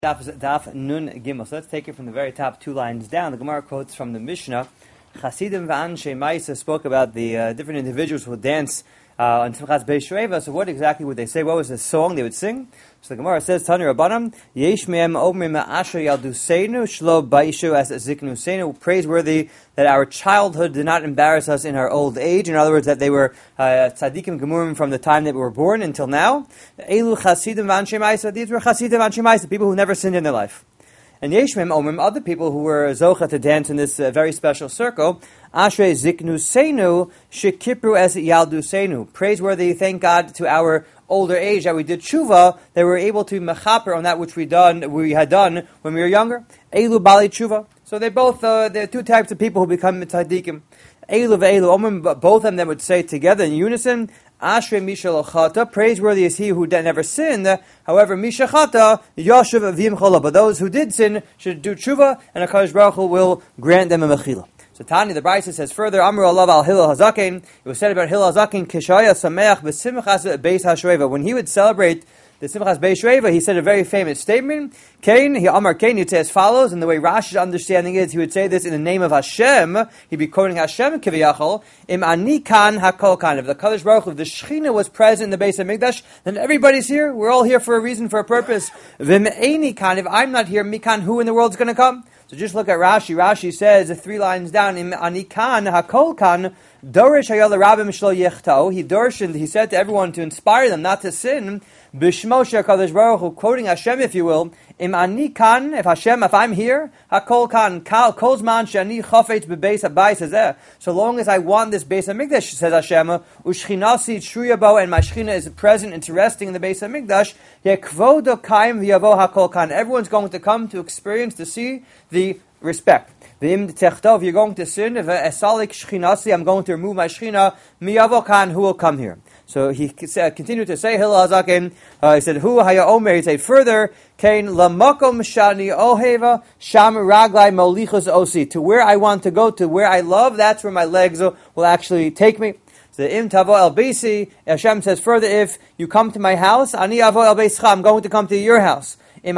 Daf Nun Gimel. So let's take it from the very top 2 lines down. The Gemara quotes from the Mishnah. Chasidim v'anshe Ma'isa spoke about the different individuals who would dance on Simchas Beis Sheva. So what exactly would they say? What was the song they would sing? So the Gemara says, Tani Rabbanan, Yesh me'em omrim asher yalduseinu shlo ba'ishu as ziknuseinu, praiseworthy that our childhood did not embarrass us in our old age. In other words, that they were tzaddikim gemurim from the time that we were born until now. Elu chasidim v'anshe Ma'isa, these were chasidim v'anshe Ma'isa, people who never sinned in their life. And Yesh me'em omrim, other people who were zocha to dance in this very special circle, Ashrei ziknuseinu shekipru es yalduseinu, praiseworthy, thank God, to our older age that we did tshuva, that we were able to mechaper on that which we had done when we were younger. Elu bali tshuva. So they're both there are 2 types of people who become tzaddikim. Elu ve'elu omrim, both of them would say together in unison, Ashrei misha chata, praiseworthy is he who never sinned. However, misha chata yoshev avim chola, but those who did sin should do tshuva, and HaKadosh Baruch Hu will grant them a mechila. So Tani, the Brisa says further, Amru Allah al Hillel Hazaken, it was said about Hillel Hazaken, Kishaya Sameach b'simchas Beis HaShoeva. When he would celebrate the Simchas Beis Sheva, he said a very famous statement. Kain, he Amar Kain, he'd say as follows, and the way Rashi's understanding is, he would say this in the name of Hashem. He'd be quoting Hashem, Kiviyachol, Im ani kan hakol kan. If the Kadosh Baruch Hu, if the Shechina was present in the Beis HaMikdash, then everybody's here. We're all here for a reason, for a purpose. Vim eini kan, if I'm not here, mikan, who in the world's going to come? So just look at Rashi. Rashi says 3 lines down, Im ani kan hakol kan, Dorish hayal rabim shlo yechtau. He darshaned, he said to everyone to inspire them not to sin. B'shmo she'Kadosh Baruch Hu, quoting Hashem, if you will, Im ani kan, if I'm here, hakol kan, kol zman she'ani chafetz bebeis habayis hazeh. So long as I want this Beis HaMikdash, says Hashem, u'shchinasi tshuya bo, and my Shechina is present, it's resting in the Beis HaMikdash, yekvodo kaim v'yavo hakol kan. Everyone's going to come to experience, to see the respect. If you're going to sin, I'm going to remove my Shechina, miyavo kan, who will come here? So he continued to say, Hillel Hazaken, he said, Hu haya omer, he said further, Kain lamakom shani oheva, sham raglai molichos osi, to where I want to go, to where I love, that's where my legs will actually take me. So im tavo el beisi, Hashem says further, if you come to my house, ani avo el beischa, I'm going to come to your house. If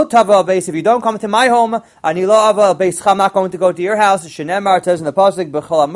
you don't come to my home, I'm not going to go to your house. Shenemar says in the pasuk,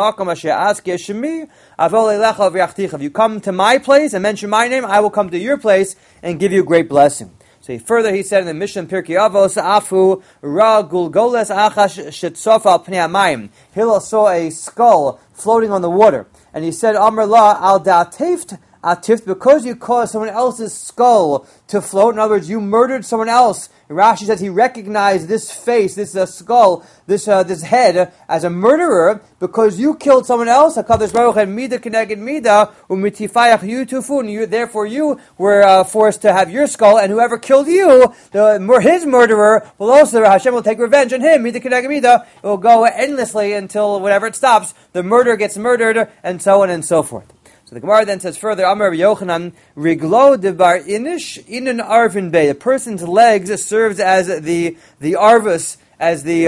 if you come to my place and mention my name, I will come to your place and give you great blessing. So further, he said in the Mishnah Pirkei Avos, Afu ra gulgoles achash shetzof al pnei hamayim. Hillel saw a skull floating on the water, and he said, Amar la al da'ateft atif, because you caused someone else's skull to float. In other words, you murdered someone else. Rashi says he recognized this face, this skull, this head as a murderer because you killed someone else. HaKadosh Baruch Hu mida keneged mida u'mitifayach yutufun. Therefore, you were forced to have your skull, and whoever killed you, his murderer, will also, Hashem will take revenge on him. Mida keneged mida. It will go endlessly until whenever it stops, the murderer gets murdered, and so on and so forth. So the Gemara then says further, Amar Yochanan, Riglo debar inish inan arvin bay. A person's legs serves as the arvus, as the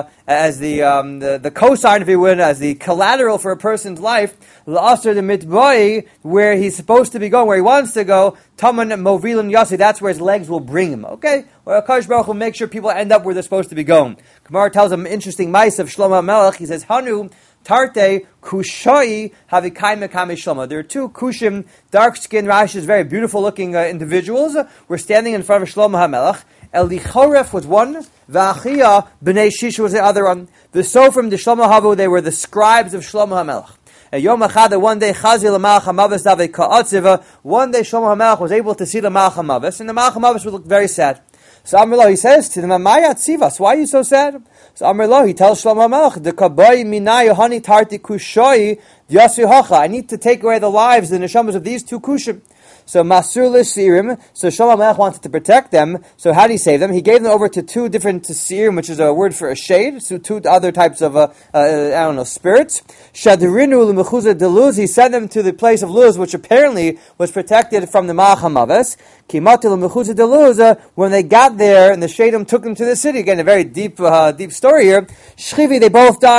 cosign, if you would, as the collateral for a person's life. La'aser the mitboi, where he's supposed to be going, where he wants to go. Taman movilin yasi, that's where his legs will bring him. Okay, well, HaKadosh Baruch Hu will make sure people end up where they're supposed to be going. Gemara tells him an interesting mice of Shlomo HaMelech. He says, Hanu Tarte kushai havikai mekame shlomo. There are 2 kushim, dark-skinned, Rashi is very beautiful-looking individuals. We're standing in front of Shlomo HaMelech. Elichoref was one, V'achia b'nei Shish was the other one. The Sofrim, the Shlomo Havu, they were the scribes of Shlomo HaMelech. Yom Echad, one day, Chazi l'Malach HaMavis Davei Ka'atziva. One day, Shlomo HaMelech was able to see the Malach HaMavis, and the Malach HaMavis would look very sad. So Amrlo, he says to them, Maya Tzivas, why are you so sad? So Amrlo, he tells Shlomo HaMelech, the Kabbai Minai Yohani Tarti Kushoi Vyasi Hacha. I need to take away the lives, the neshamas of these 2 kushim. So Masur L'Sirim, so Shlomo HaMelech wanted to protect them. So how did he save them? He gave them over to 2 different Sirim, which is a word for a shade, so 2 other types of, spirits. Shadrinu L'Mechuza Deluz, he sent them to the place of Luz, which apparently was protected from the Malach HaMavis. Kimati L'Mechuza Deluz, when they got there, and the Shadim took them to the city. Again, a very deep story here. Shchivi, they both died.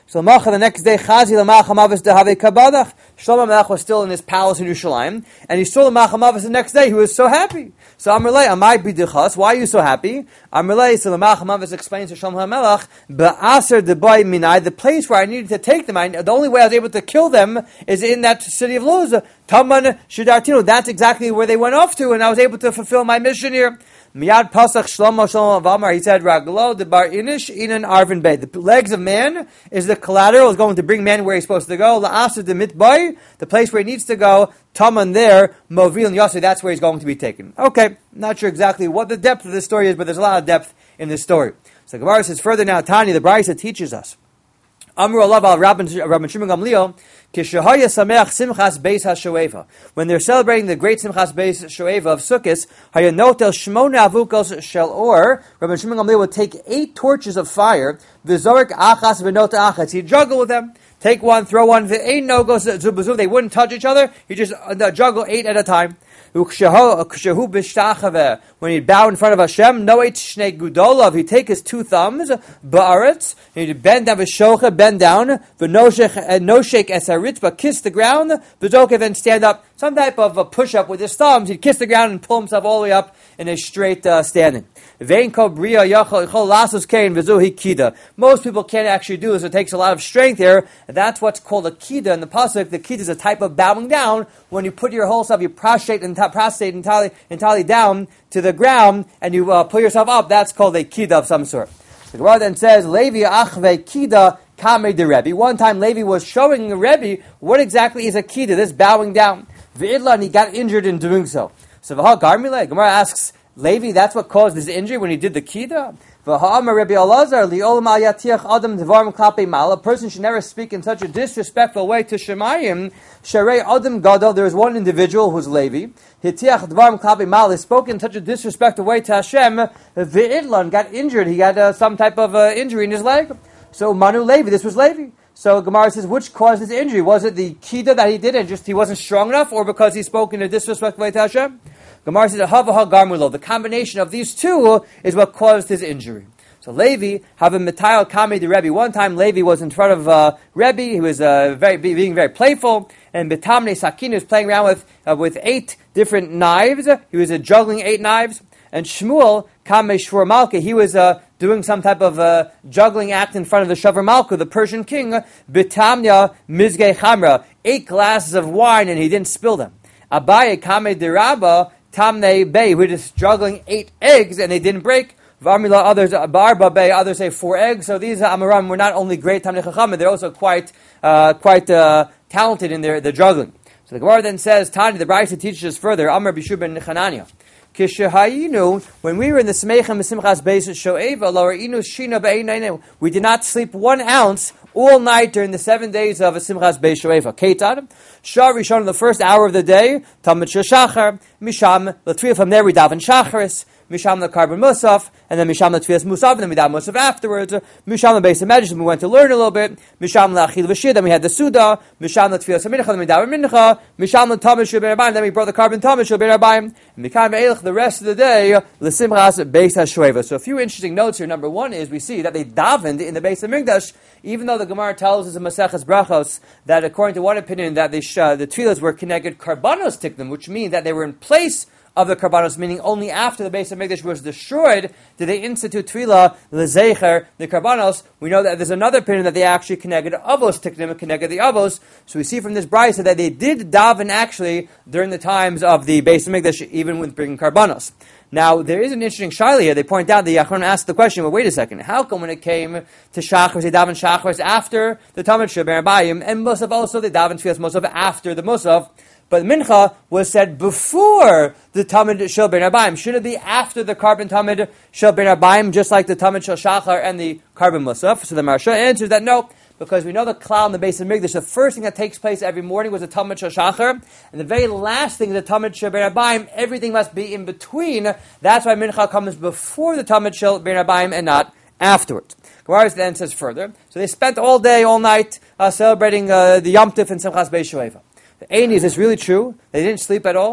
So the next day, Chazi l'machamavis dehave kabadach. Shlomo Melech was still in his palace in Yerushalayim, and he saw the Machamavis the next day. He was so happy. So Amrlei, Amai bidichas, why are you so happy? Amrlei, so the Machamavis explains to Shlomo Melech, Ba'aser debay minai, the place where I needed to take them, the only way I was able to kill them is in that city of Luz. Taman Shidartino, that's exactly where they went off to, and I was able to fulfill my mission here. Miyad Pasach Shlomo Avamar, he said, Raglo, the Bar Inish, Inan Arvin Bay. The legs of man is the collateral, is going to bring man where he's supposed to go. La'asa de Mitbay, the place where he needs to go. Taman there, Movil and Yossi, that's where he's going to be taken. Okay, not sure exactly what the depth of this story is, but there's a lot of depth in this story. So Gemara says further now, Tanya, the Brisa teaches us. Amru Allah al Rabban Shimon Gamliel, Kishahaya Sameach Simchas Beis HaShoeva. When they're celebrating the great Simchas Beis Shoeva of Sukkot, Hayanotel Shmona Avukos Shel Or, Rabban Shimon Gamliel would take 8 torches of fire, V'zorik Achas V'nota Achas. He'd juggle with them. Take one, throw one. V'ein no goes zubazuv. They wouldn't touch each other. He just juggle 8 at a time. When he'd bow in front of Hashem, noet shnei gudolav, he'd take his 2 thumbs, ba'aretz, he'd bend down v'shocha, bend down, v'noshek esaritz, kiss the ground, v'zokev, and stand up, some type of a push-up with his thumbs. He'd kiss the ground and pull himself all the way up in a straight standing. Most people can't actually do this. It takes a lot of strength here. And that's what's called a kida in the pasuk. The kida is a type of bowing down. When you put your whole self, you prostrate entirely down to the ground, and you pull yourself up. That's called a kida of some sort. The Gemara then says, Levi achve kida kame de Rebbe. One time Levi was showing the Rebbe what exactly is a kida, this bowing down. V'idla, and he got injured in doing so. So V'ha Garmile, Gemara asks, Levi, that's what caused his injury when he did the kida? A person should never speak in such a disrespectful way to Shemayim. There is one individual who's Levi. He spoke in such a disrespectful way to Hashem. Ve'idlan got injured. He had some type of injury in his leg. So Manu Levi, this was Levi. So Gemara says, which caused his injury? Was it the kida that he did and just he wasn't strong enough, or because he spoke in a disrespectful way to Hashem? Gemara says, the combination of these two is what caused his injury. So Levi, having Mitayal Kame the Rebbe. One time Levi was in front of Rebbe. He was being very playful. And Betamne Sakin was playing around with 8 different knives. He was juggling 8 knives. And Shmuel, Kame Shvur Malka, he was doing some type of juggling act in front of the Shavar Malka, the Persian king. Betamnya Mizge Chamra, 8 glasses of wine, and he didn't spill them. Abaye Kame de Rabba, Tamne Bey, who were just juggling 8 eggs and they didn't break. Varmila, others, Barba Bey, others say 4 eggs. So these Amaram were not only great Tamne Chacham, they're also quite talented in their juggling. So the Gemara then says, Tani, the Brisa teaches us further, Amar Bishub ben Chananya. When we were in the Smeichim Simchas Beis Shoeva, we did not sleep 1 ounce all night during the 7 days of a Simchas Beis Shoeva. Keitad, Shah Rishon, the first hour of the day, Tamid Shachar, Misham, Latria, from there we daven Shacharis, Misham the Carbon Musaf, and then Misham the Tfias Musaf, and then we daven Musaf afterwards. Misham the Beis of Medrash, we went to learn a little bit. Misham the Achil V'Shir, then we had the Suda. Misham the Tfias Mincha, then we daven Mincha. Misham the Tamid Shul Ben Arbayim, then we brought the Carbon Tamid Shul Ben Arbayim. And Mikayim Ve'elch, the rest of the day, L'Simchas Beis HaShoeva. So a few interesting notes here. Number 1 is we see that they davened in the Beis of Mikdash, even though the Gemara tells us in Maseches Brachos that according to one opinion that the tefillas were connected karbanos tikdim, which means that they were in place of the karbanos, meaning only after the Beis HaMikdash was destroyed did they institute tefillah lezecher the karbanos. We know that there's another opinion that they actually connected avos tikdim and connected the avos. So we see from this brisa that they did daven actually during the times of the Beis HaMikdash, even with bringing karbanos. Now, there is an interesting shaila here. They point out, the Achron asked the question, well, wait a second, how come when it came to Shachar, they daven Shachar after the Tamid Shel Ben Arbayim, and Musaf also, they daven Tfilas Musaf after the Musaf, but Mincha was said before the Tamid Shel Ben Arbayim. Should it be after the Carbon Tamid Shel Ben Arbayim, just like the Tamid Shel Shachar and the Carbon Musaf? So the Maharsha answers that no, because we know the klal in the Beis of Mikdash, the first thing that takes place every morning was the Tamid Shel Shachar, and the very last thing is the Tamid Shel Ben Arbayim. Everything must be in between. That's why Mincha comes before the Tamid Shel Ben Arbayim and not afterwards. Gemara then says further, so they spent all day, all night celebrating the Yom Tif and Simchas Beis Shoeva. Is this really true? They didn't sleep at all?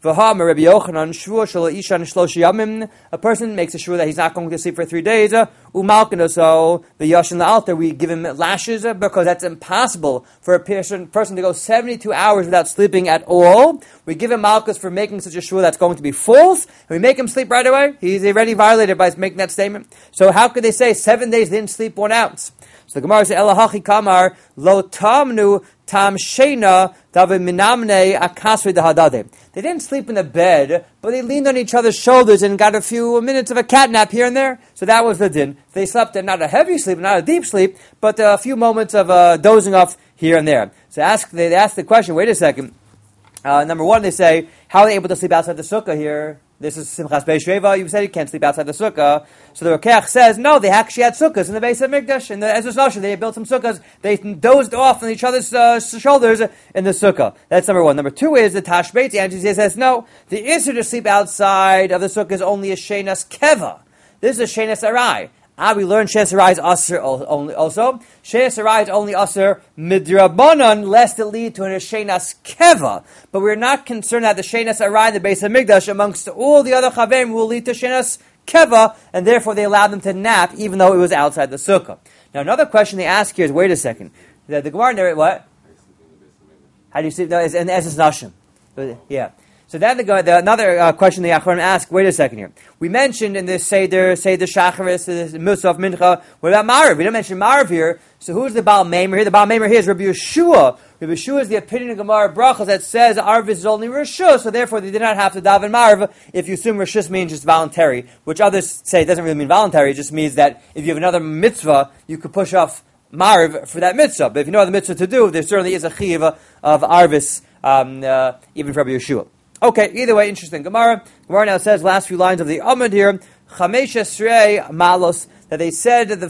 V'ha'amar Rabbi Yochanan shvua shelo ishan shlosh yamim. A person makes a shvua that he's not going to sleep for 3 days. Umalkin, so the yashin la'alter, we give him lashes because that's impossible for a person to go 72 hours without sleeping at all. We give him malchus for making such a shvua that's going to be false, and we make him sleep right away. He's already violated by making that statement. So how could they say 7 days they didn't sleep 1 ounce? So the Gemara says, Elahachi kamar lo tamnu tam shena david minamne akasri dahadade. They didn't sleep in the bed, but they leaned on each other's shoulders and got a few minutes of a cat nap here and there. So that was the din. They slept not a heavy sleep, not a deep sleep, but a few moments of dozing off here and there. So they ask the question, wait a second. Number one, they say, how are they able to sleep outside the sukkah here? This is Simchas Beis Sheva. You said you can't sleep outside the sukkah. So the Rokeach says, no, they actually had sukkahs in the base of Mikdash. In the Ezra's Nashon, they built some sukkahs. They dozed off on each other's shoulders in the sukkah. That's number one. Number two is the Tashbeit. The answer says, no, the issue to sleep outside of the sukkah is only a Shenas Keva. This is a Shenas Arai. We learned Shenas Arai is Aser also. Shenas Arai is only Aser Midrabanan, lest it lead to an Shenas Keva. But we're not concerned that the Shenas Arai, the base of Mikdash, amongst all the other Chavim, will lead to Shenas Keva, and therefore they allowed them to nap, even though it was outside the Sukkah. Now, another question they ask here is, wait a second. The Gemara narrates, what? How do you sleep? No, it's in Ezra's Nashon. Yeah. So then another question the Achronim ask, wait a second here. We mentioned in this Seder Shacharis, the Musaf Mincha, what about Marav? We don't mention Marav here. So who's the Baal Meimer here? The Baal Meimer here is Rabbi Yeshua. Rabbi Yeshua is the opinion of Gemara Brachos that says Arv is only Rishus, so therefore they did not have to daven Marav if you assume Rishus means just voluntary, which others say it doesn't really mean voluntary, it just means that if you have another mitzvah, you could push off Marav for that mitzvah. But if you know the mitzvah to do, there certainly is a chiyuv of Arvis, even for Rabbi Yeshua. Okay, either way, interesting. Gemara now says, last few lines of the Amud here, Chamesh Esrei Malos, that they said the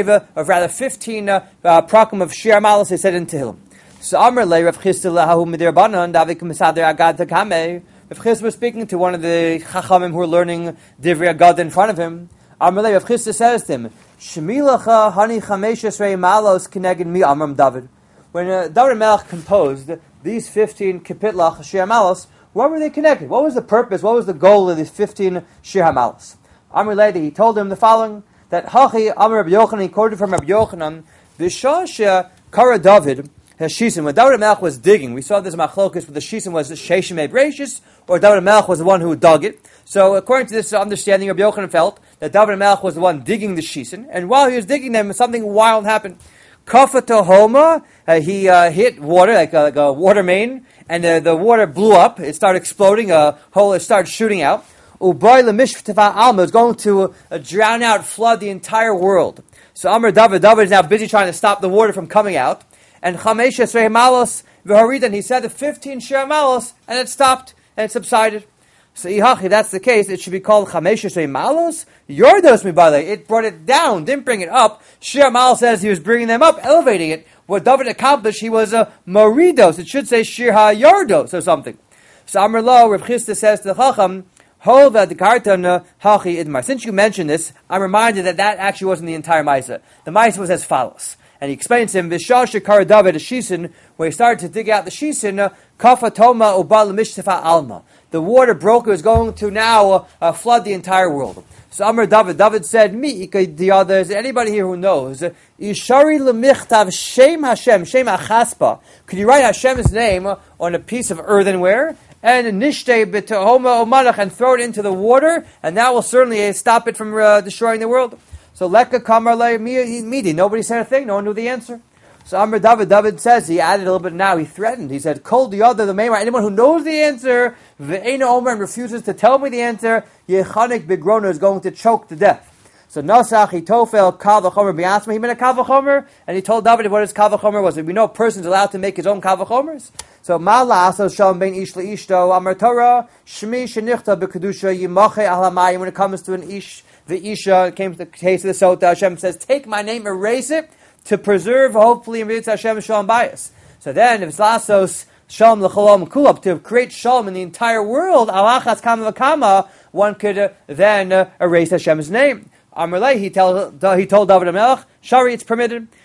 15 prakim of Shir Malos, they said in Tehillim. So Amr Le Rav Chisda Lehahu Midir Banan, Davik Misader Agad Takame. Rav Chisda was speaking to one of the Chachamim who were learning Divrei Agad in front of him. Amr Le Rav Chisda says to him, Shemilacha Hani Chamesh Esrei Malos Kineged Mi Amram David. When David Melech composed these 15 Kapitlach Shir Malos, what were they connected? What was the purpose? What was the goal of these 15 Shir HaMalos? Amr Ledi, he told him the following, that Hachi Amr Rabbi Yochanan, he quoted from Rabbi Yochanan, V'shasha Kara David, Hashisim, when David Melech was digging, we saw this machlokus, but the Shisim was Sheshim Ebrachis, or David Melech was the one who dug it. So according to this understanding, Rabbi Yochanan felt that David Melech was the one digging the Shisim, and while he was digging them, something wild happened. Kafa Tohoma, he hit water, like a water main, and the water blew up. It started exploding. A hole started shooting out. Ubay lemishvteva alma is going to drown out, flood the entire world. So Amr David is now busy trying to stop the water from coming out. And Chamesh Esrei Malos v'haridan, he said the 15 Shir Malos, and it stopped and it subsided. So if that's the case, it should be called Chamesh Esrei Malos Yordos Mibale. It brought it down, didn't bring it up. Shir Malos says he was bringing them up, elevating it. What David accomplished, he was a Moridos. It should say Shir HaYardos or something. So Amr Lo, Rav Chisda says to the Chacham, Hova Dekartan Hachi Idmar. Since you mentioned this, I'm reminded that actually wasn't the entire Maisa. The Maisa was as follows. And he explains to him, Vishal Shekar David Shisin, where he started to dig out the Shisin, Kafa Toma Ubal Mishtafa Alma. The water broke, it was going to now flood the entire world. So Amr David said, there's anybody here who knows, Ishari Lemichtav Shem Hashem, Shem Achaspa. Could you write Hashem's name on a piece of earthenware? And Nishtei B'Tehoma Omanach, and throw it into the water, and that will certainly stop it from destroying the world. So Leka Kamar Le Midi. Nobody said a thing, no one knew the answer. So Amr David says, he added a little bit now, he threatened. He said, Kol the other, the Meimar, anyone who knows the answer, Ve'ena Omer, and refuses to tell me the answer, Yechanik Bigrona is going to choke to death. So Nosach, he tofel Kal V'chomer B'yasma, he made a Kal V'chomer, and he told David what his Kal V'chomer was. We know a person's allowed to make his own Kal V'chomers. So Ma'ala Aso Shalom Ben Ish Le'ishto, Amar Torah, Shmi Shenichta B'Kedusha, Yimache Ahlamayim, when it comes to an Ish, the Isha, it came to the case of the Sota, Hashem says, take my name, erase it, to preserve, hopefully, in Mitzvah Hashem Shalom Bayis. So then, if it's Lasos Shalom L'Cholom Kulab, to create Shalom in the entire world, Alachas Kama V'Kama, one could then erase Hashem's name. Amrlei, he told David HaMelech, Shari, it's permitted.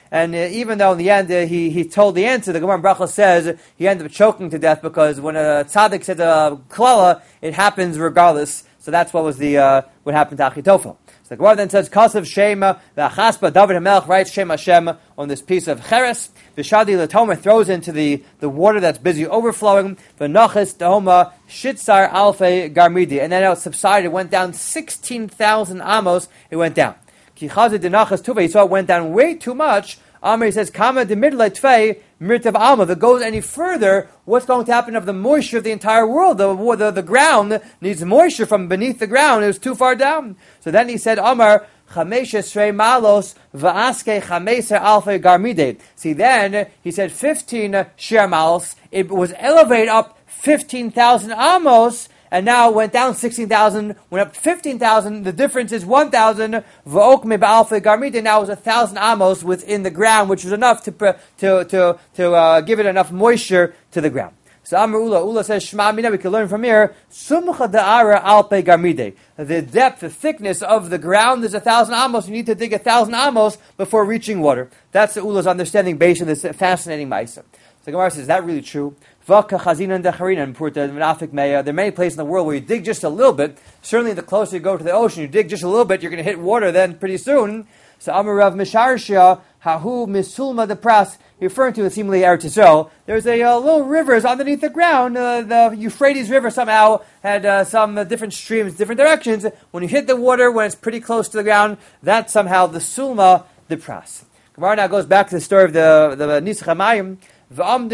And even though in the end he told the answer, the Gemara in Brachos says he ended up choking to death because when a tzaddik said a klala, it happens regardless. So that's what was what happened to Achitophel. So the Gemara then says, Kasav Shema, the Achaspa, David HaMelech writes Shem Hashem on this piece of Cheres. Vishadi Latomer throws into the water that's busy overflowing. V'nachis Tahoma Shitzar Alfe Garmidi. And then it subsided, it went down 16,000 amos, it went down. Kichazi Dinachas Tuve, he saw it went down way too much. Amr says, Kama de Midle Tvei Mirtav Alma. If it goes any further, what's going to happen of the moisture of the entire world? The ground needs moisture from beneath the ground. It was too far down. So then he said, Amr, Chamesh Esrei Malos Va'aske Chameser Alfe Garmide. See, then he said 15 Shir Malos. It was elevated up 15,000 amos. And now it went down 16,000, went up 15,000. The difference is 1,000. V'okme ba'alfe garmide. Now it was 1,000 amos within the ground, which was enough to give it enough moisture to the ground. So Amar Ula says, Shema Mina, we can learn from here, Sumcha da'ara alpe garmide. The depth, the thickness of the ground is 1,000 amos. You need to dig 1,000 amos before reaching water. That's the Ula's understanding based on this fascinating Maisa. So Gemara says, is that really true? There are many places in the world where you dig just a little bit. Certainly the closer you go to the ocean, you dig just a little bit, you're going to hit water then pretty soon. So Amar Rav Misharshia, Hahu Misulma the Pras, referring to seemingly Eretz Yisrael, there's a little rivers underneath the ground. The Euphrates River somehow had some different streams, different directions. When you hit the water, when it's pretty close to the ground, that's somehow the Sulma the Pras. Gemara now goes back to the story of the Nisach HaMayim. They had two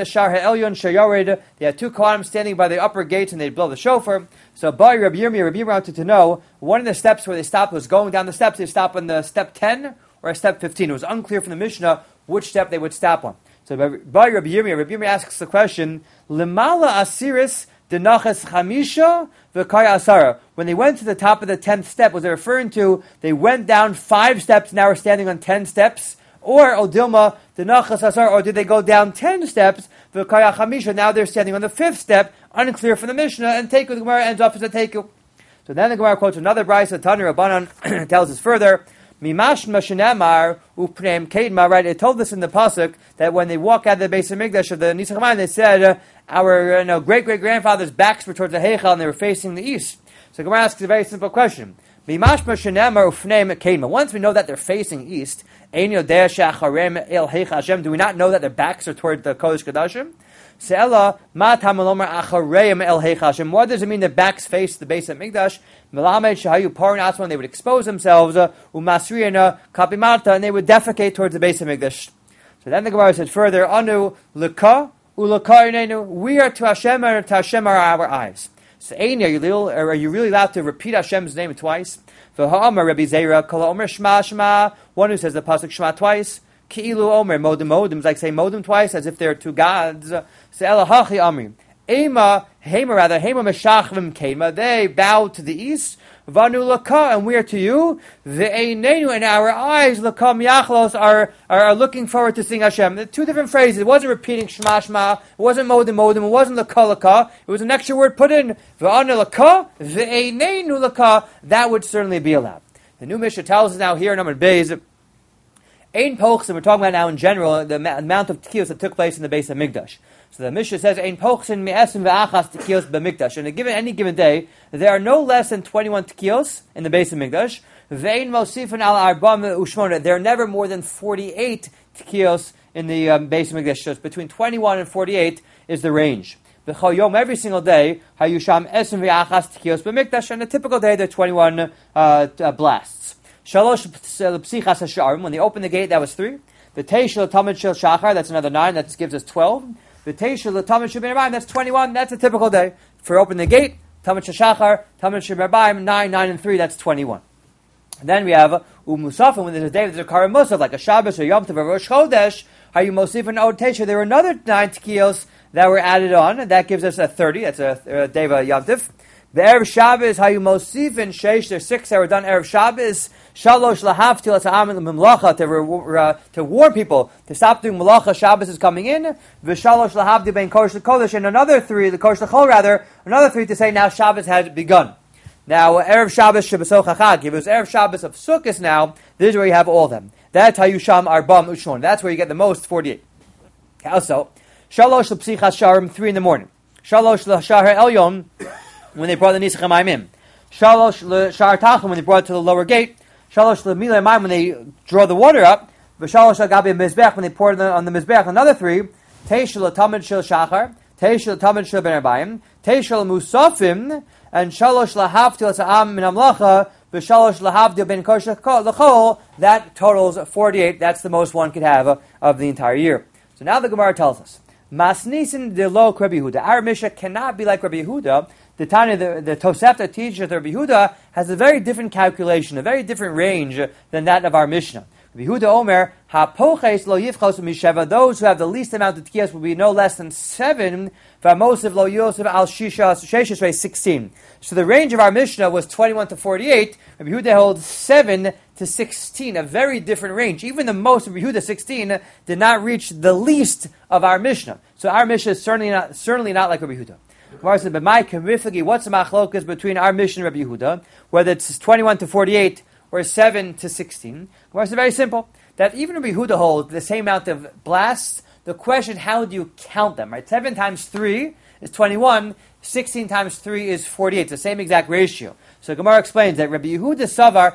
Kohanim standing by the upper gates and they'd blow the shofar. So Rabbi Yirmiyah wanted to know, one of the steps where they stopped was going down the steps. They stopped on the step 10 or step 15. It was unclear from the Mishnah which step they would stop on. So by Rabbi Yirmiyah asks the question, Limala Asiris Denachas Chamisha V'Kaya Asara. When they went to the top of the 10th step, was it referring to they went down 5 steps, now we're standing on 10 steps? Or Odilma, the Nachas Asar, or did they go down 10 steps? The Kaya Chamisha, now they're standing on the 5th step, unclear from the Mishnah, and Teiku, the Gemara ends up as a Teiku. So then the Gemara quotes another Brisa, Tani Rabbanan tells us further, Mimash Mashanemar Upneim Kedma, right? It told us in the Pasuk that when they walk out of the base of Migdash of the Nisach HaMayim, they said, our great-great-grandfathers' backs were towards the Heichal and they were facing the east. So Gemara asks a very simple question. Once we know that they're facing east, do we not know that their backs are toward the Kodesh Kodashim? What does it mean their backs face the base of Mikdash? When they would expose themselves, and they would defecate towards the base of Mikdash. So then the Gemara said further, we are to Hashem and to Hashem are our eyes. So, are you really allowed to repeat Hashem's name twice? One who says the pasuk Shema twice. Ki'ilu Omer Modim Modim is like saying Modim twice, as if there are two gods. Se'ela Hachi Amri. Hema Meshachvim Kema. They bow to the east. Vanu Laka, and we are to you. Ve'einenu, and our eyes Laka Miachlos are looking forward to seeing Hashem. The two different phrases. It wasn't repeating Shema Shema. It wasn't Modim Modim. It wasn't Laka Laka. It was an extra word put in. Ve'anu Laka. Ve'einenu Laka. That would certainly be allowed. The new Mishnah tells us now here in Amud Beis. Ein Pochsim, we're talking about now in general, the amount of tekiyos that took place in the base of Mikdash. So the Mishnah says, Ein Pochsim me'esim ve'achas tekiyos b'Mikdash. And any given day, there are no less than 21 tekiyos in the base of Mikdash. Ve'ein mosifin al arba'am u'shmona. There are never more than 48 tekiyos in the base of Mikdash. So it's between 21 and 48 is the range. V'chol yom, every single day, hayusham esim ve'achas tekiyos b'Mikdash. And a typical day, there are 21 blasts. Shalosh psichas hasharim. When they opened the gate, that was 3. The teishel tamid shel shachar, that's another 9. That gives us 12. The teishel tamid shel b'nerbayim, that's 21. That's a typical day for opening the gate. Tamid shel shachar, tamid shel b'nerbayim, 9, 9, and 3. That's 21. And then we have umusafim. When there's a day there's a karim musaf, like a Shabbos or Yom Tov or Rosh Chodesh. How you mosif and od teishel? There were another 9 tekiyos that were added on, and that gives us a 30. That's a day of Yom Tov. The Erev Shabbos, how you mosif and sheish, there's 6 that were done Erev Shabbos. Shalosh lahavtil asa'am l'mimlacha, to warn people to stop doing malacha. Shabbos is coming in. V'shalosh lahavdi bein kodesh l'kodesh, and another 3, the kodesh l'chol rather, another 3 to say now Shabbos has begun. Now Erev Shabbos shebesoch hachag. If it was Erev Shabbos of Sukkot now, this is where you have all of them. That's how you sham arbam ushon. That's where you get the most 48. Also, shalosh l'psichas sharim 3 in the morning. Shalosh l'shahar elyon when they brought the nisach hamayim. Shalosh l'shahar tachum when they brought it to the lower gate. Shalosh l'milei mayim when they draw the water up. V'shalosh l'gabi mizbech when they pour it on the mizbech. Another 3. Teish l'tamid shel shachar. Teish l'tamid shel ben arbayim. Teish l'musafim. And shalosh l'havtil sa'am min amlacha. V'shalosh l'havdil ben kosher l'chol. That totals 48. That's the most one could have of the entire year. So now the Gemara tells us, Masnisin de lo Rabbi Yehuda. Our Mishnah cannot be like Rabbi Yehuda. The Tanya, the Tosefta teaches that Rabbi Yehuda has a very different calculation, a very different range than that of our Mishnah. Rabbi Yehuda Omer, hapoches lo yifchos misheva. Those who have the least amount of tkiyas will be no less than 7. V'amosiv lo yosef al shisha 16. So the range of our Mishnah was 21 to 48. Rabbi Yehuda holds 7 to 16, a very different range. Even the most of Rabbi Yehuda 16 did not reach the least of our Mishnah. So our Mishnah is certainly not like Rabbi Yehuda. Gemara said, "But my kamifagi, what's the machlokas between our Mishnah and Rabbi Yehuda, whether it's 21 to 48 or 7 to 16?" Gemara said, very simple. That even Rabbi Yehuda holds the same amount of blasts. The question, how do you count them? Right? 7 times 3 is 21. 16 times 3 is 48. It's the same exact ratio. So Gemara explains that Rabbi Yehuda Savar,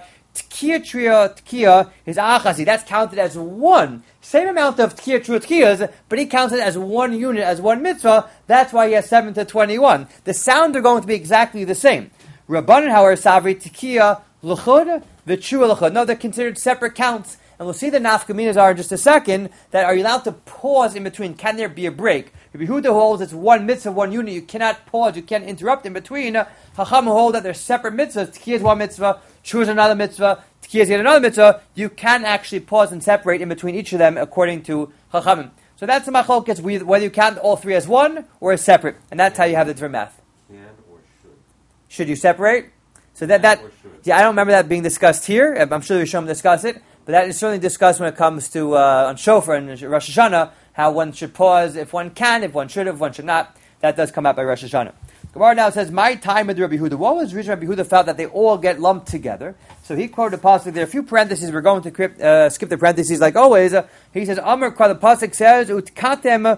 Tkiya is achasi. That's counted as 1. Same amount of tkiyas, but he counts it as 1 unit, as 1 mitzvah. That's why he has 7 to 21. The sound are going to be exactly the same. Rabbanan, however, Savri, Tkiya l'chud, v'trua l'chud. No, they're considered separate counts. And we'll see the nafkaminas are in just a second, that are you allowed to pause in between? Can there be a break? Rabbi Yehuda holds it's 1 mitzvah, 1 unit. You cannot pause, you can't interrupt in between. Chacham hold that they're separate mitzvahs. Tkiya is 1 mitzvah, trua is another mitzvah, tkiya is yet another mitzvah. You can actually pause and separate in between each of them according to Chachamim. So that's the machlokes, whether you count all 3 as 1 or as separate. And that's how you have the different math. Can or should? Should you separate? So that I don't remember that being discussed here. I'm sure we should discuss it. But that is certainly discussed when it comes to on Shofar and Rosh Hashanah, how one should pause if one can, if one should, if one should not. That does come out by Rosh Hashanah. Gemara now says, my time with Rabbi Yehuda. What was the reason Rabbi Yehuda felt that they all get lumped together? So he quoted the pasuk. There are a few parentheses. We're going to skip the parentheses like always. He says, Amr Kra, the pasuk says, uskatem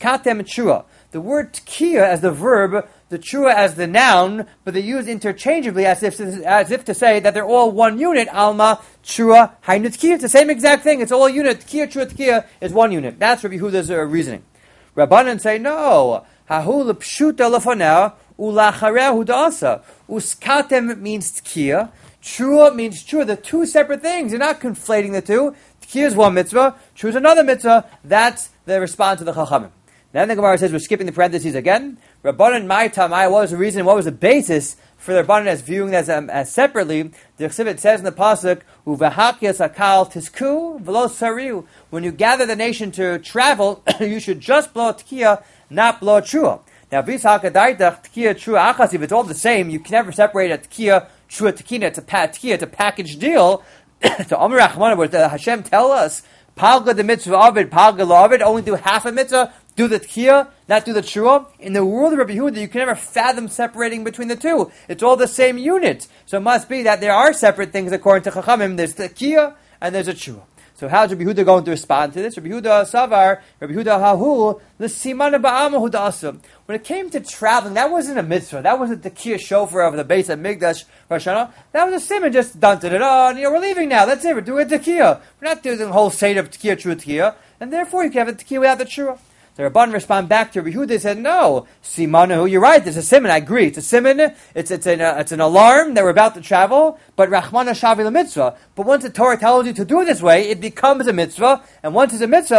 trua. The word tkiya as the verb, the trua as the noun, but they use interchangeably as if to say that they're all 1 unit. Alma, trua, hainu tkiya. It's the same exact thing. It's all a unit. Tkiya, trua, tkiya is 1 unit. That's Rabbi Yehuda's reasoning. Rabbanan say, no. Hahu l'pshuta l'faneh ulachareh hudasa. Uskatem means tkiya. Trua means trua. The 2 separate things. You're not conflating the 2. Tkiya is 1 mitzvah. Trua is another mitzvah. That's the response to the Chachamim. Then the Gemara says, we're skipping the parentheses again. Rabbanan my tamai, what was the reason, what was the basis for the Rabbanan as viewing as separately? The Chsivit says in the pasuk, uvahakyas akal tisku v'lo sariu. When you gather the nation to travel, you should just blow tkiya, not blow trua. Now, v'ishakadaitach tkiya trua achas. If it's all the same, you can never separate a tkiya trua tkiya. It's a package deal. So Amar Rachmana, what did Hashem tell us? Palga the mitzvah of it, palga law of it. Only do half a mitzvah. Do the tkiya, not do the trua. In the world of Rabbi Yehuda, you can never fathom separating between the 2. It's all the same unit. So it must be that there are separate things according to Chachamim. There's the tkiya and there's a trua. So how's Rabbi Yehuda going to respond to this? Rabbi Yehuda Savar, Rabbi Yehuda Hahu, l'simana ba'ama hudasa. When it came to traveling, that wasn't a mitzvah. That wasn't the tkiya shofar of the base of Migdash Rosh Hashanah. That was a simon, just done it on. We're leaving now. That's it. We're doing tkiya. We're not doing the whole state of tkiya, trua, tkiya. And therefore, you can have a tkiya without the trua. The Rabban respond back to Rabbi Yehuda. They said, no, Simanahu, you're right, there's a simon, I agree. It's a simon, it's an alarm that we're about to travel, but Rachmana Shavi la mitzvah. But once the Torah tells you to do it this way, it becomes a mitzvah, and once it's a mitzvah,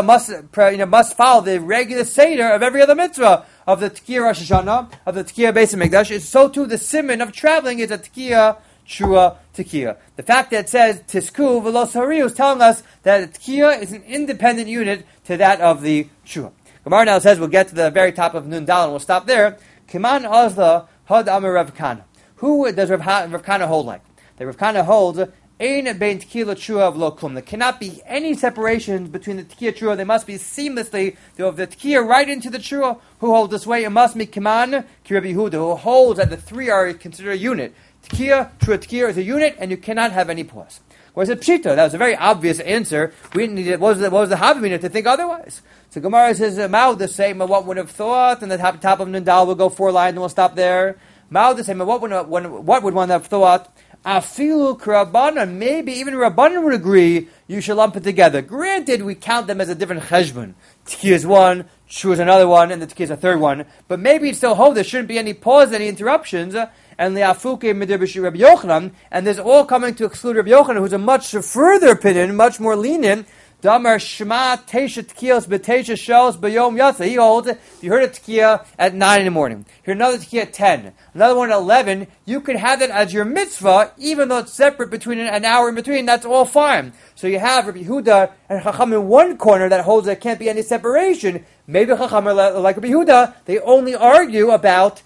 must follow the regular seder of every other mitzvah, of the Tkiya Rosh Hashanah, of the Tkiya Beis HaMikdash. So too the simon of traveling is a Tkiya Trua Tkiya. The fact that it says Tisku V'lo Sariu is telling us that Tkiya is an independent unit to that of the Trua. Gemara now says, we'll get to the very top of Nun Dal and we'll stop there. Kiman Ozla Had Amar Rav Kana. Who does Rav Kana hold like? The Rav Kana holds Ein bein Tkiya Trua of Lo Klum. There cannot be any separations between the Tkiya Trua. They must be seamlessly. They have the Tkiya right into the Trua. Who holds this way? It must be Kiman Ki Rabbi Yehuda, who holds that the 3 are considered a unit. Tekiya, true tekiya is a unit, and you cannot have any pause. Whereas at Pshita, that was a very obvious answer. We didn't need it. What was the Havamina to think otherwise? So Gemara says, Mao the same, what would have thought, and the top of Nindal will go 4 lines and we'll stop there. Mao the same, what would one have thought? Afilu Rabbanan, maybe even Rabbanan would agree you should lump it together. Granted, we count them as a different cheshbon. Tekiya is one, Shu is another one, and the Tekiya is a third one. But maybe it still holds there shouldn't be any pause, any interruptions. And Le'afuke Midirbishi Rabbi Yochanan, and this all coming to exclude Rabbi Yochanan, who's a much further opinion, much more lenient. Damar Shema Teisha Tekiyos B'Teisha Shos B'Yom Yatsa. He holds it. If you heard a Tekiya at 9 in the morning, hear another Tekiya at 10, another one at 11, you can have that as your mitzvah, even though it's separate between an hour in between. That's all fine. So you have Rabbi Yehuda and Chacham in one corner that holds there can't be any separation. Maybe Chacham are like Rabbi Yehuda, they only argue about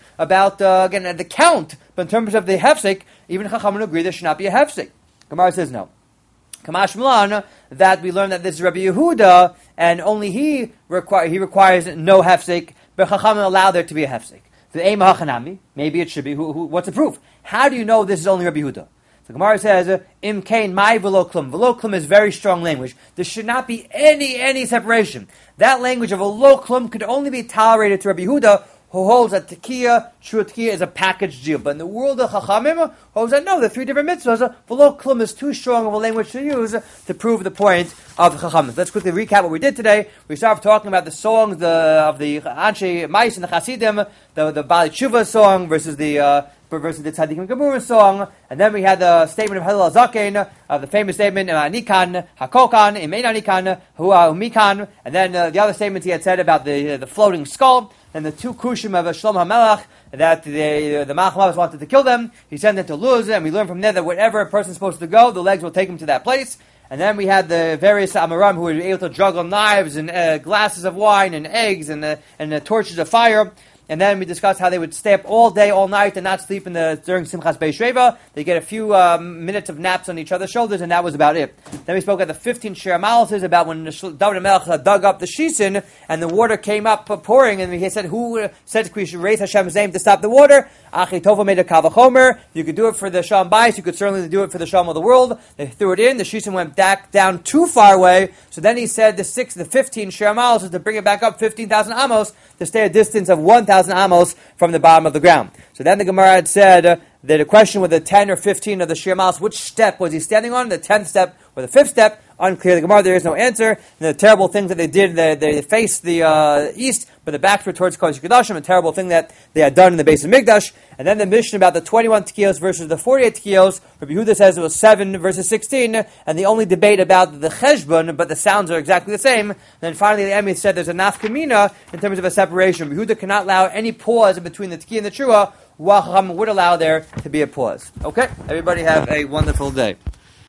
again the count, but in terms of the hefsek, even Chacham will agree there should not be a hefsek. Gemara says no. Kamash Milan, that we learn that this is Rabbi Yehuda, and only he requires no hefsek, but Chacham allow there to be a hefsek. The aim hachanami, maybe it should be. What's the proof? How do you know this is only Rabbi Yehuda? So Gemara says, Im kain mai velo klum. Velo klum is very strong language. There should not be any separation. That language of velo klum could only be tolerated to Rabbi Yehuda, who holds that tekiya, true tekiya, is a packaged deal. But in the world of Chachamim, holds that no, the 3 different mitzvahs, velo klum is too strong of a language to use to prove the point of Chachamim. Let's quickly recap what we did today. We started talking about the songs of the Anshe Mais and the Chasidim, the Bali Tshuva song versus the Tzadikim Gemurah song, and then we had the statement of Hillel Zaken, the famous statement, Nikan, Hakokan, Imein Nikan, Hua Umikan, and then the other statements he had said about the floating skull, and the 2 kushim of Shlomo HaMelech, that the Malach HaMavis wanted to kill them. He sent them to Luz, and we learned from there that wherever a person is supposed to go, the legs will take him to that place. And then we had the various Amoram who were able to juggle knives and glasses of wine and eggs and torches of fire. And then we discussed how they would stay up all day, all night, and not sleep during Simchas Beis Sheva. They get a few minutes of naps on each other's shoulders, and that was about it. Then we spoke at the 15 Shir Malices about when David HaMelech dug up the Shisin, and the water came up pouring, and he said, who said we should raise Hashem's name to stop the water? Achitova made a Kavachomer. You could do it for the Shalom Bayis, you could certainly do it for the Shalom of the world. They threw it in, the Shisin went back down too far away, so then he said the 15 Shir Malices to bring it back up 15,000 amos, to stay a distance of 1,000 amos from the bottom of the ground. So then the Gemara had said that the question with the 10 or 15 of the Shir Malos, which step was he standing on, the 10th step or the 5th step? Unclear. The Gemara, there is no answer. And the terrible things that they did, they faced the east, but the backs were towards Kodesh Kodashim, a terrible thing that they had done in the base of Mikdash. And then the mission about the 21 tekiyos versus the 48 tekiyos, Rabbi Yehuda says it was 7 versus 16, and the only debate about the cheshbon, but the sounds are exactly the same. And then finally the Emir said there's a nafkamina in terms of a separation. Rabbi Yehuda cannot allow any pause in between the tekiyah and the trua, while Chacham would allow there to be a pause. Okay? Everybody have a wonderful day.